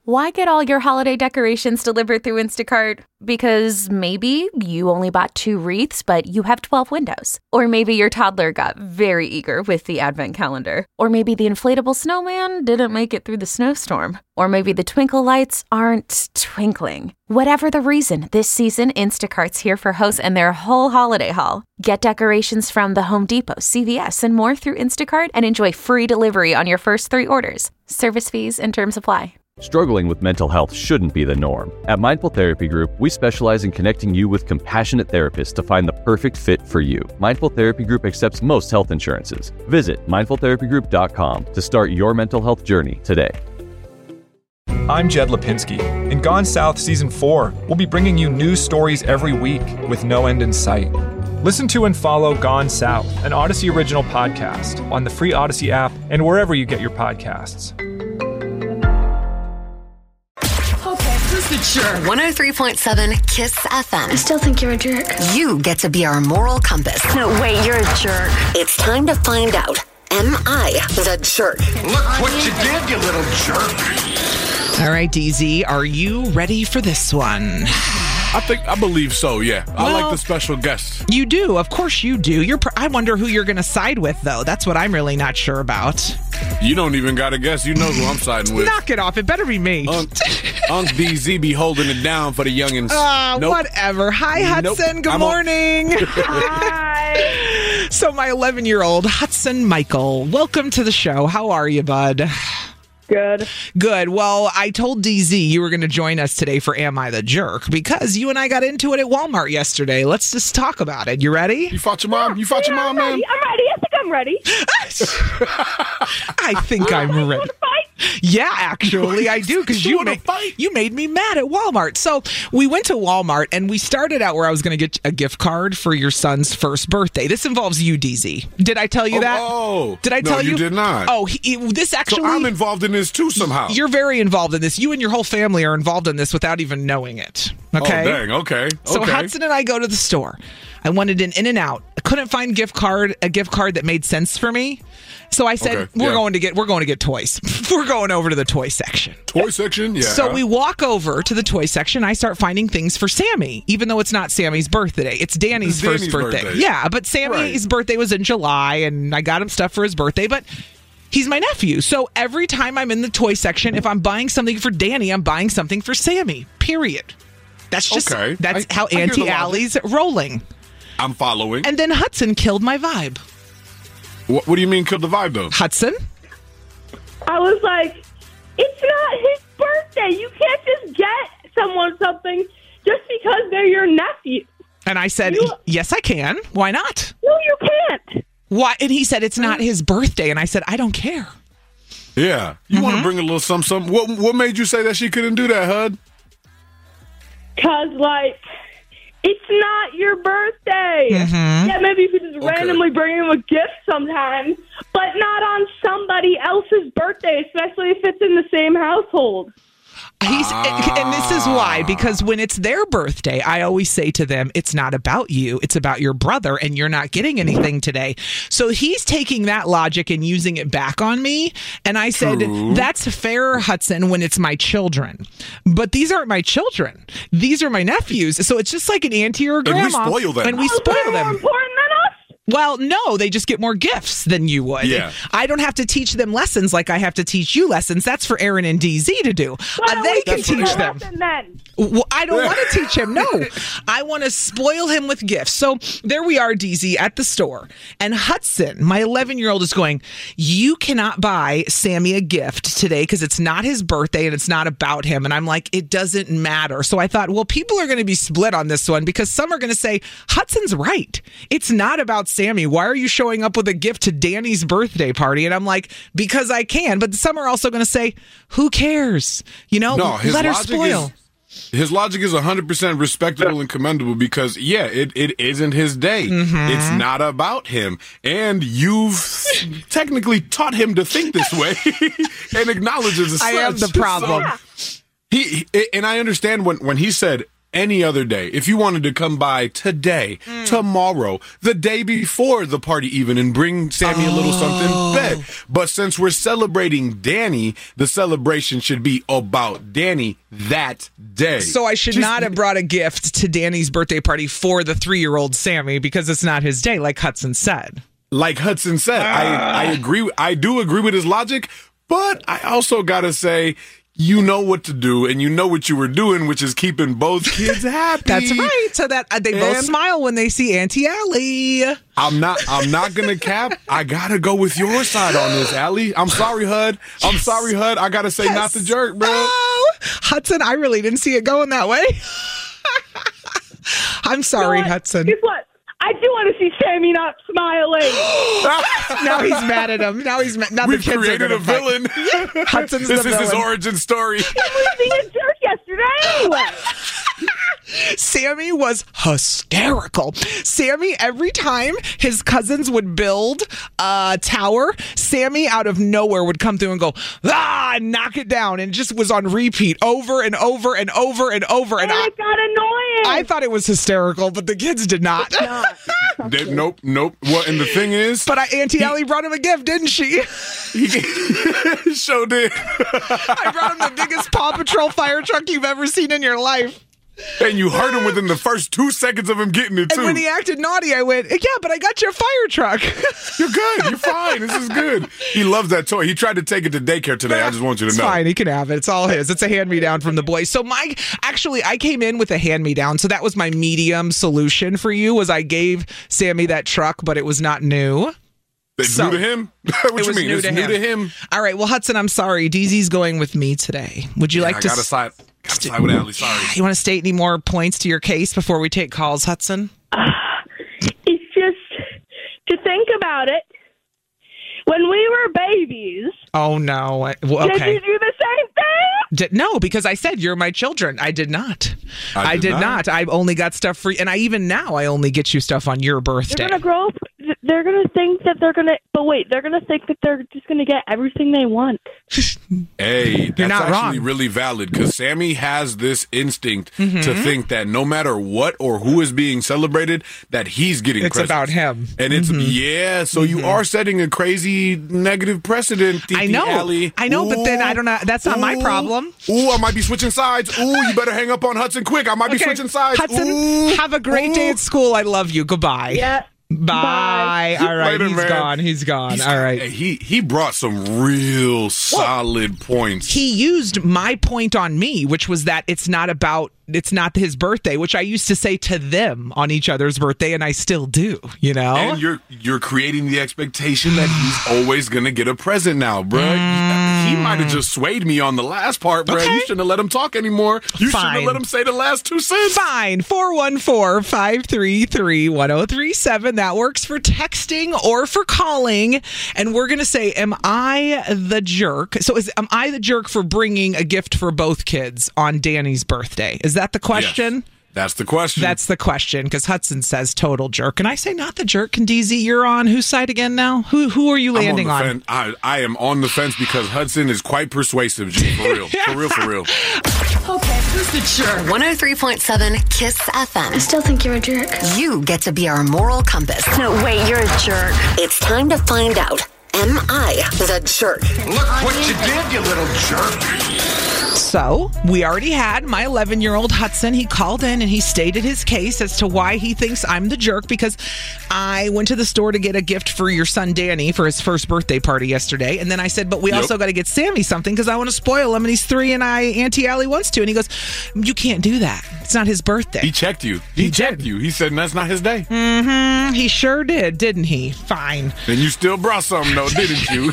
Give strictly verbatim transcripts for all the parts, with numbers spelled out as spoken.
Why get all your holiday decorations delivered through Instacart? Because maybe you only bought two wreaths, but you have twelve windows. Or maybe your toddler got very eager with the advent calendar. Or maybe the inflatable snowman didn't make it through the snowstorm. Or maybe the twinkle lights aren't twinkling. Whatever the reason, this season, Instacart's here for hosts and their whole holiday haul. Get decorations from the Home Depot, C V S, and more through Instacart and enjoy free delivery on your first three orders. Service fees and terms apply. Struggling with mental health shouldn't be the norm. At Mindful Therapy Group, we specialize in connecting you with compassionate therapists to find the perfect fit for you. Mindful Therapy Group accepts most health insurances. Visit mindful therapy group dot com to start your mental health journey today. I'm Jed Lipinski. In Gone South Season four, we'll be bringing you news stories every week with no end in sight. Listen to and follow Gone South, an Odyssey original podcast, on the free Odyssey app and wherever you get your podcasts. The Jerk. one oh three point seven KISS F M. I still think you're a jerk. You get to be our moral compass. No, wait, you're a jerk. It's time to find out. Am I the jerk? Look what you did, you little jerk. All right, D Z, are you ready for this one? I think, I believe so, yeah. Well, I like the special guests. You do. Of course you do. You're. Pr- I wonder who you're going to side with, though. That's what I'm really not sure about. You don't even got to guess. You know who I'm siding with. Knock it off. It better be me. Unc, Unc D Z be holding it down for the youngins. Uh, nope. Whatever. Hi, Hudson. Nope. Good I'm morning. Hi. So my eleven-year-old Hudson Michael, welcome to the show. How are you, bud? Good. Good. Well, I told D Z you were going to join us today for Am I the Jerk? Because you and I got into it at Walmart yesterday. Let's just talk about it. You ready? You fought your mom? You fought yeah, your mom, I'm ready. man? I'm ready. I think I'm ready. I think I'm ready. You want to fight? Yeah, actually, I do, because you, ma- you made me mad at Walmart. So we went to Walmart, and we started out where I was going to get a gift card for your son's first birthday. This involves you, D Z. Did I tell you oh, that? Oh, did I no, tell you? you did not. Oh, he, he, this actually... So I'm involved in this, too, somehow. You're very involved in this. You and your whole family are involved in this without even knowing it. Okay? Oh, dang, okay. So okay. Hudson and I go to the store. I wanted an In-N-Out. I couldn't find gift card a gift card that made sense for me. So I said, okay, we're yeah. going to get we're going to get toys. We're going over to the toy section. Toy section? Yeah. So we walk over to the toy section. I start finding things for Sammy, even though it's not Sammy's birthday. It's Danny's, It's Danny's first birthday. birthday. Yeah, but Sammy's Right. birthday was in July, and I got him stuff for his birthday, but he's my nephew. So every time I'm in the toy section, if I'm buying something for Danny, I'm buying something for Sammy. Period. That's just Okay. that's I- how I hear the Auntie Allie's rolling. I'm following. And then Hudson killed my vibe. What, what do you mean kill the vibe, though? Hudson? I was like, it's not his birthday. You can't just get someone something just because they're your nephew. And I said, You- yes, I can. Why not? No, you can't. Why? And he said, it's not his birthday. And I said, I don't care. Yeah. You Mm-hmm. want to bring a little something, something. What, what made you say that she couldn't do that, Hud? Because, like, it's not your birthday. Mm-hmm. Yeah, maybe you could just Okay. randomly bring him a gift sometimes, but not on somebody else's birthday, especially if it's in the same household. He's, and this is why, because when it's their birthday, I always say to them, it's not about you, it's about your brother, and you're not getting anything today. So he's taking that logic and using it back on me. And I said, True. that's fair, Hudson, when it's my children. But these aren't my children. These are my nephews. So it's just like an auntie or a And we grandma. spoil them. And we Oh, spoil they're more them. important than us? Well, no, they just get more gifts than you would. Yeah. I don't have to teach them lessons like I have to teach you lessons. That's for Aaron and D Z to do. Why Uh, don't they we can teach him teach a them. lesson then? Well, I don't want to teach him. No, I want to spoil him with gifts. So there we are, D Z, at the store. And Hudson, my eleven-year-old, is going, you cannot buy Sammy a gift today because it's not his birthday and it's not about him. And I'm like, it doesn't matter. So I thought, well, people are going to be split on this one because some are going to say, Hudson's right. It's not about Sammy. Why are you showing up with a gift to Danny's birthday party? And I'm like, because I can. But some are also going to say, who cares? You know, No, his let her logic spoil. is his logic is one hundred percent respectable and commendable because, yeah, it, it isn't his day. Mm-hmm. It's not about him. And you've technically taught him to think this way and acknowledge it as I am such. the problem. So he, he and I understand when, when he said any other day, if you wanted to come by today, mm. tomorrow, the day before the party even, and bring Sammy oh. a little something, bet. But since we're celebrating Danny, the celebration should be about Danny that day. So I should Just, not have brought a gift to Danny's birthday party for the three-year-old Sammy because it's not his day, like Hudson said. Like Hudson said, uh. I, I agree. I do agree with his logic, but I also gotta say, you know what to do, and you know what you were doing, which is keeping both kids happy. That's right. So that uh, they and both smile when they see Auntie Allie. I'm not. I'm not gonna cap. I gotta go with your side on this, Allie. I'm sorry, Hud. I'm yes. sorry, Hud. I gotta say, yes. not the jerk, bro. Oh, Hudson, I really didn't see it going that way. I'm sorry, you know Hudson. Guess what? I do want to see Sammy not smiling. Now he's mad at him. Now he's mad. Now We've the kids created are a villain. Hudson's this the is villain. his origin story. He was being a jerk yesterday anyway. Sammy was hysterical. Sammy, every time his cousins would build a tower, Sammy out of nowhere would come through and go, ah, and knock it down. And just was on repeat over and over and over and over. And, and I, it got annoying. I thought it was hysterical, but the kids did not. They, nope, nope. Well, and the thing is... But I, Auntie Allie brought him a gift, didn't she? He sure did. I brought him the biggest Paw Patrol fire truck you've ever seen in your life. And you heard him within the first two seconds of him getting it, too. And when he acted naughty, I went, yeah, but I got your fire truck. You're good. You're fine. This is good. He loves that toy. He tried to take it to daycare today. I just want you to it's know. It's fine. He can have it. It's all his. It's a hand-me-down from the boys. So my, actually, I came in with a hand-me-down. So that was my medium solution for you, was I gave Sammy that truck, but it was not new. It's so, new to him? What you mean? New it's to new him. to him. All right. Well, Hudson, I'm sorry. D Z's going with me today. Would you yeah, like I to... gotta side, gotta side with Allie. Sorry. You want to state any more points to your case before we take calls, Hudson? Uh, it's just to think about it. When we were babies... Oh, no. Well, okay. Did you do the same thing? Did, no, because I said you're my children. I did not. I did, I did not. not. I only got stuff free. And I even now, I only get you stuff on your birthday. They're going to grow up. They're going to think that they're going to... But wait, they're going to think that they're just going to get everything they want. Hey, that's You're not actually wrong. really valid, because Sammy has this instinct mm-hmm. to think that no matter what or who is being celebrated, that he's getting It's presents. about him. And it's, mm-hmm. yeah, so mm-hmm. you are setting a crazy negative precedent, Titi I know. Allie. I know, Ooh, but then I don't know. That's not ooh, my problem. Ooh, I might be switching sides. Ooh, you better hang up on Hudson quick. I might okay. be switching sides. Hudson, ooh, have a great ooh. day at school. I love you. Goodbye. Yeah. Bye. Bye. All right, Later, he's man. gone. He's gone. He's, All right. Hey, he he brought some real solid well, points. He used my point on me, which was that it's not about it's not his birthday, which I used to say to them on each other's birthday, and I still do. You know, and you're you're creating the expectation that he's always gonna get a present now, bro. Mm. He, he might have just swayed me on the last part, bro. Okay. You shouldn't have let him talk anymore. You Fine. shouldn't have let him say the last two cents. Fine. four one four, five three three, one oh three seven. That works for texting or for calling. And we're going to say, am I the jerk? So is am I the jerk for bringing a gift for both kids on Danny's birthday? Is that the question? Yes. That's the question. That's the question, because Hudson says total jerk. And I say not the jerk. And D Z, you're on whose side again now? Who who are you landing on? on? I, I am on the fence because Hudson is quite persuasive, G. For real. For real, for real. Okay, who's the jerk? one oh three point seven KISS F M. I still think you're a jerk. You get to be our moral compass. No, wait, you're a jerk. It's time to find out. Am I the jerk? Look what you did, you little jerk. So, we already had my eleven-year-old Hudson. He called in and he stated his case as to why he thinks I'm the jerk, because I went to the store to get a gift for your son Danny for his first birthday party yesterday. And then I said, but we yep. also got to get Sammy something because I want to spoil him and he's three and I Auntie Allie wants to. And he goes, you can't do that. It's not his birthday. He checked you. He, he checked did. you. He said that's not his day. Mm-hmm. He sure did, didn't he? Fine. And you still brought something, though, didn't you?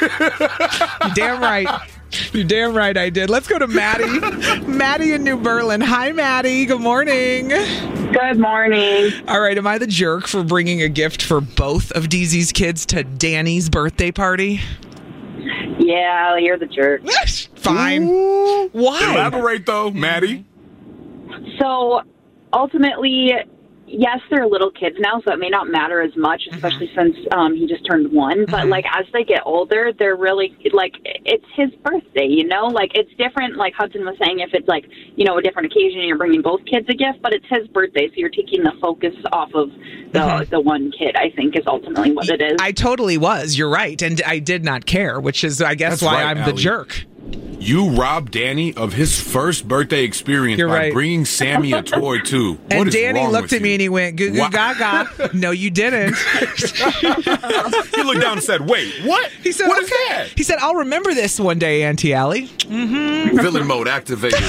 You're damn right. You're damn right I did. Let's go to Maddie. Maddie in New Berlin. Hi, Maddie. Good morning. Good morning. All right. Am I the jerk for bringing a gift for both of D Z's kids to Danny's birthday party? Yeah, you're the jerk. Fine. Why? Elaborate, though, Maddie. So, ultimately, yes, they're little kids now, so it may not matter as much, especially mm-hmm. since um, he just turned one. But, mm-hmm. like, as they get older, they're really, like, it's his birthday, you know? Like, it's different, like Hudson was saying, if it's, like, you know, a different occasion and you're bringing both kids a gift, but it's his birthday, so you're taking the focus off of the, mm-hmm. the one kid, I think, is ultimately what it is. I totally was. You're right. And I did not care, which is, I guess, That's why right, I'm Allie. the jerk. You robbed Danny of his first birthday experience You're by right. bringing Sammy a toy, too. What and is Danny wrong looked with at you? me and he went, goo goo gaga. No, you didn't. He looked down and said, wait, what? He said, what okay. is that? He said, I'll remember this one day, Auntie Allie. Mm-hmm. Villain mode activated.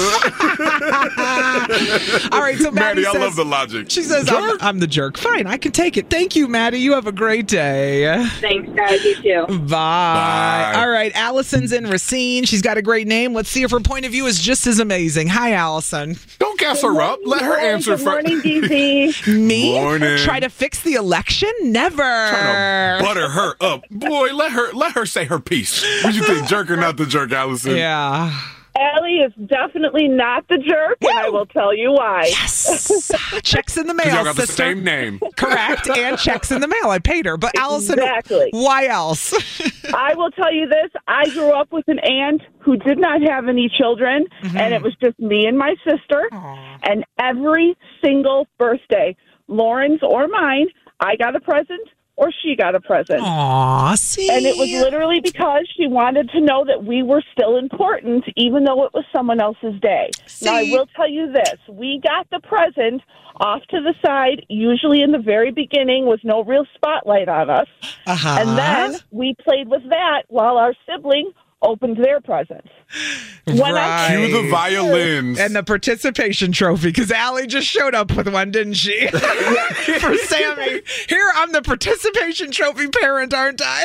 All right, so Maddie, Maddie I says, love the logic. She says, I'm, I'm the jerk. Fine, I can take it. Thank you, Maddie. You have a great day. Thanks, guys. You too. Bye. Bye. All right, Allison's in Racine. She's got a great name. Let's see if her point of view is just as amazing. Hi, Allison. Don't gas her up. Let her answer Good morning, D Z. Me? Morning. Try to fix the election? Never. Trying to butter her up. Boy, let her let her say her piece. What you think, jerk or not the jerk, Allison? Yeah. Allie is definitely not the jerk, and I will tell you why. Yes. Checks in the mail, y'all got sister. the same name. Correct. And checks in the mail. I paid her. But Allison, Exactly. why else? I will tell you this. I grew up with an aunt who did not have any children, Mm-hmm. and it was just me and my sister. Aww. And every single birthday, Lauren's or mine, I got a present or she got a present. Aw, see? And it was literally because she wanted to know that we were still important, even though it was someone else's day. See? Now, I will tell you this. We got the present off to the side, usually in the very beginning, with no real spotlight on us. Uh-huh. And then we played with that while our sibling opened their presents. When right. I Cue the violins. And the participation trophy, because Allie just showed up with one, didn't she? For Sammy. Here, I'm the participation trophy parent, aren't I?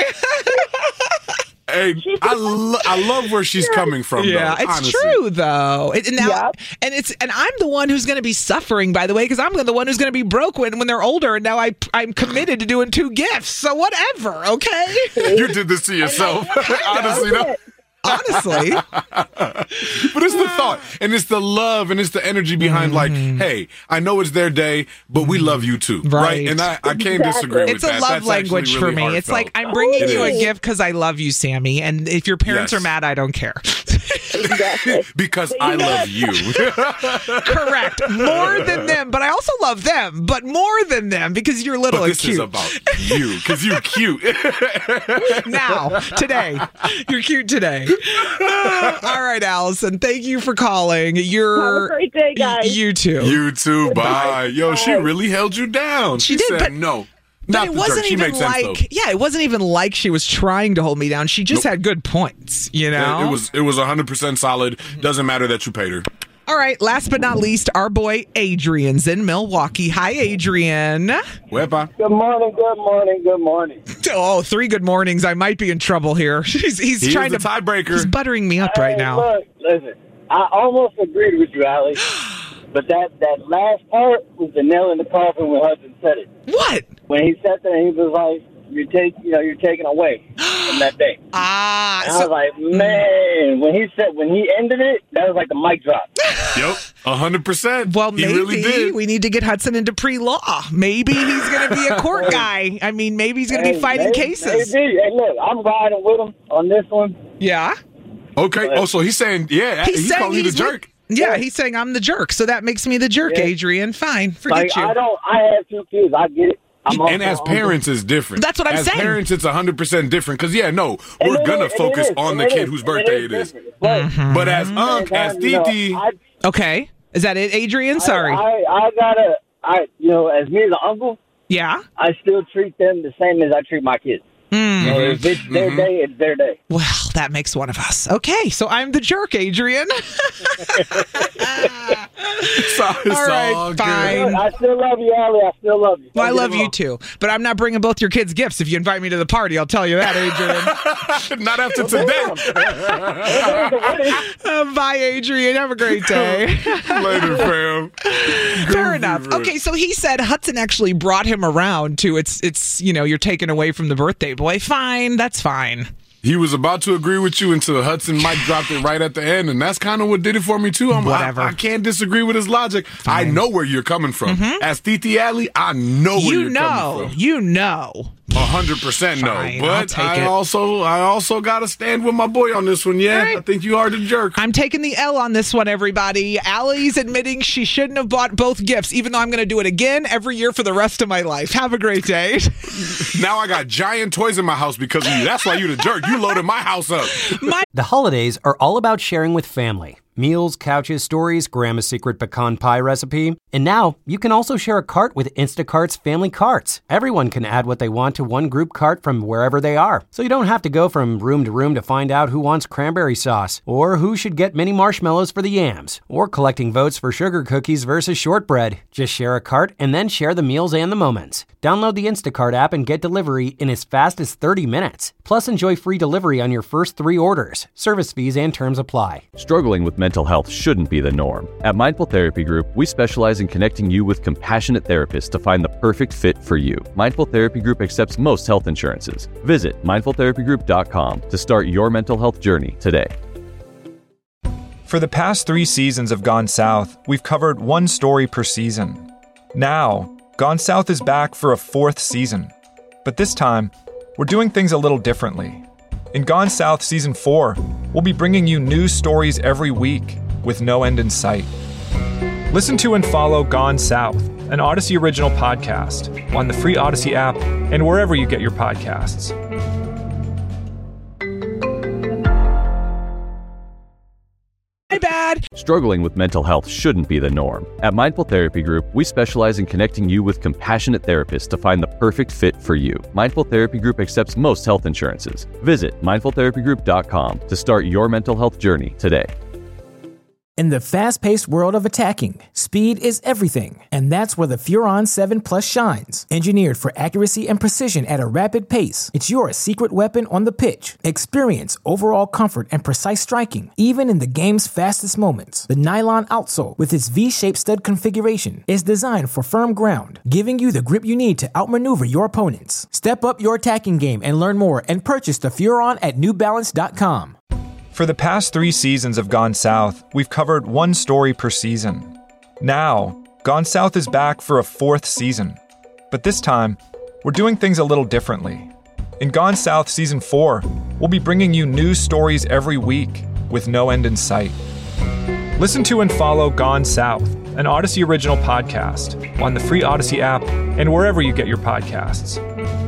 Hey, I, lo- I love where she's coming from. Yeah, though, it's honestly. true though. It, and, now, Yep. and it's and I'm the one who's going to be suffering, by the way, because I'm the one who's going to be broke when, when they're older. And now I I'm committed to doing two gifts. So whatever, okay? You did this to yourself. Honestly, no. Honestly, but it's the thought, and it's the love, and it's the energy behind. Like, hey, I know it's their day, but we love you too, right? Right. And I, I can't disagree with it's a that. love That's language actually for really me. It's heartfelt. like I'm bringing It you is. a gift because I love you, Sammy. And if your parents Yes. are mad, I don't care. Exactly. because I love you. Correct. More than them, but I also love them, but more than them because you're little But and this cute. is about you, because you're cute. Now, today, you're cute today. All right, Allison. Thank you for calling. You're Have a great day, guys. You too. You too. Bye. Yo, she Bye. really held you down. She She, did, said but- no. But Not it the wasn't jerk. She even makes sense, like, though. yeah, it wasn't even like she was trying to hold me down. She just Nope. had good points, you know? It, it was it was one hundred percent solid. Doesn't matter that you paid her. All right, last but not least, our boy Adrian's in Milwaukee. Hi, Adrian. Wepa. Good morning, good morning, good morning. Oh, three good mornings. I might be in trouble here. He's, he's He trying is to the tiebreaker. He's buttering me up right Hey, now. Look, listen, I almost agreed with you, Allie, but that, that last part was the nail in the coffin when Hudson said it. What? When he sat there and he was like, "You're take, you know, you're taken away from that day." Ah, And I so, was like, man, when he said, when he ended it, that was like the mic drop. Yep, one hundred percent. well, he maybe really did. we need to get Hudson into pre-law. Maybe he's going to be a court guy. I mean, maybe he's going to be Hey, fighting maybe, cases. Maybe. Hey, look, I'm riding with him on this one. Yeah. Okay. Oh, so he's saying, yeah, He's he's, saying calling you the he's jerk. Yeah, he's saying I'm the jerk. So that makes me the jerk, Yeah. Adrian. Fine. Forget Like, you. I don't, I have two kids. I get it. I'm And also as uncle. parents, it's different. That's what I'm as saying. As parents, it's one hundred percent different. Because, yeah, no, And we're it going to is, and focus it is, on and the it kid is, whose and it birthday is it is. different. But, Mm-hmm. But as Unc, as sometimes, you know, Titi, I- Okay. Is that it, Adrian? Sorry. I, I, I gotta, I, you know, as me as an uncle, yeah? I still treat them the same as I treat my kids. Mm. You know, if it's their Mhm. day, it's their day. Well, that makes one of us. Okay, so I'm the jerk, Adrian. it's all, it's All right, all good. fine. I still love you, Allie. I still love you. Well, I Don't get love me you wrong. too, but I'm not bringing both your kids gifts if you invite me to the party. I'll tell you that, Adrian. Not after today. Uh, bye, Adrian. Have a great day. Later, fam. Fair enough. Okay, so he said Hudson actually brought him around to it's it's you know you're taken away from the birthday boy. Fine, that's fine. He was about to agree with you until Hudson Mike dropped it right at the end, and that's kind of what did it for me, too. I'm, Whatever. I, I can't disagree with his logic. Fine. I know where you're coming from. Mm-hmm. As Titi Alley, I know where you you're know, coming from. You know. A hundred percent no. Fine, But I'll take I it. also I also gotta stand with my boy on this one. Yeah, right. I think you are the jerk. I'm taking the L on this one, everybody. Allie's admitting she shouldn't have bought both gifts, even though I'm going to do it again every year for the rest of my life. Have a great day. Now I got giant toys in my house because of you. That's why you the jerk. You loaded my house up. My- the holidays are all about sharing with family. Meals, couches, stories, Grandma's secret pecan pie recipe. And now, you can also share a cart with Instacart's Family Carts. Everyone can add what they want to one group cart from wherever they are. So you don't have to go from room to room to find out who wants cranberry sauce, or who should get mini marshmallows for the yams, or collecting votes for sugar cookies versus shortbread. Just share a cart and then share the meals and the moments. Download the Instacart app and get delivery in as fast as thirty minutes. Plus, enjoy free delivery on your first three orders. Service fees and terms apply. Struggling with mental health shouldn't be the norm. At Mindful Therapy Group, we specialize in connecting you with compassionate therapists to find the perfect fit for you. Mindful Therapy Group accepts most health insurances. Visit mindful therapy group dot com to start your mental health journey today. For the past three seasons of Gone South, we've covered one story per season. Now, Gone South is back for a fourth season. But this time, we're doing things a little differently. In Gone South Season four, we'll be bringing you new stories every week with no end in sight. Listen to and follow Gone South, an Odyssey original podcast, on the free Odyssey app and wherever you get your podcasts. My bad. Struggling with mental health shouldn't be the norm. At Mindful Therapy Group, we specialize in connecting you with compassionate therapists to find the perfect fit for you. Mindful Therapy Group accepts most health insurances. Visit mindful therapy group dot com to start your mental health journey today. In the fast-paced world of attacking, speed is everything, and that's where the Furon seven Plus shines. Engineered for accuracy and precision at a rapid pace, it's your secret weapon on the pitch. Experience overall comfort and precise striking, even in the game's fastest moments. The nylon outsole, with its V-shaped stud configuration, is designed for firm ground, giving you the grip you need to outmaneuver your opponents. Step up your attacking game and learn more, and purchase the Furon at new balance dot com. For the past three seasons of Gone South, we've covered one story per season. Now, Gone South is back for a fourth season. But this time, we're doing things a little differently. In Gone South Season four, we'll be bringing you new stories every week with no end in sight. Listen to and follow Gone South, an Odyssey original podcast, on the free Odyssey app and wherever you get your podcasts.